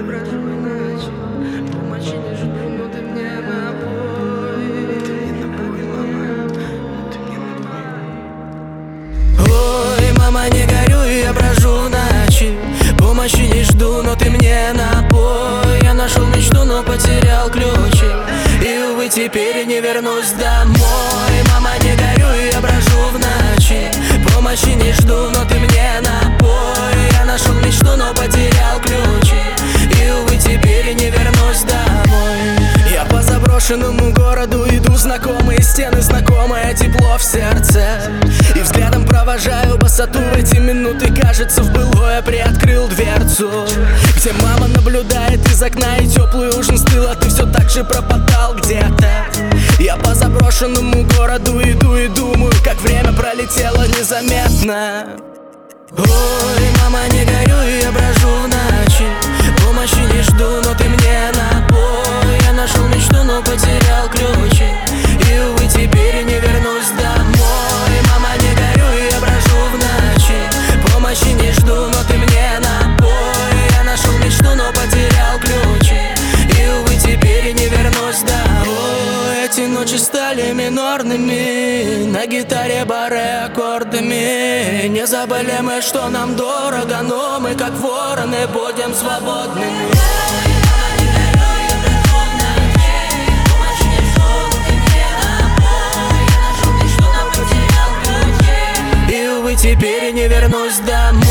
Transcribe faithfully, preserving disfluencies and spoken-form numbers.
брожу иначе, помощи не жду, но ты мне напой. Ты мне напой, мама, но ты мне напой. Ой, мама, не горю, я брожу ночи, помощи не жду, но ты мне напой. Я нашел мечту, но потерял ключи, и, увы, теперь не вернусь домой. Мама, не горю, я брожу в ночи, помощи не жду, но ты мне напой. Я нашел мечту, но потерял ключи, и, увы, теперь не вернусь домой. Я по заброшенному городу иду, знакомые стены, знакомое тепло в сердце, и взглядом провожаю босоту в эти минуты. Кажется, в былое приоткрыл дверцу, где мама наблюдает из окна, и теплый ужин стыл, а ты все так же пропадал где-то. Я по заброшенному городу иду и думаю, как время пролетело незаметно. Ой, мама, не горю, я брожу в ночи, помощи не жду, но ты мне напой. Я нашел мечту, но потерял ключи, и, увы, теперь не вернусь домой. Мама, не горю, я брожу в ночи, помощи не жду, но ты мне напой. Я нашел мечту, но потерял ключи, и, увы, теперь не вернусь домой. Эти ночи стали минорными, на гитаре бары аккордами. Не забыли мы, что нам дорого, но мы как вороны будем свободными. И, увы, теперь не вернусь домой.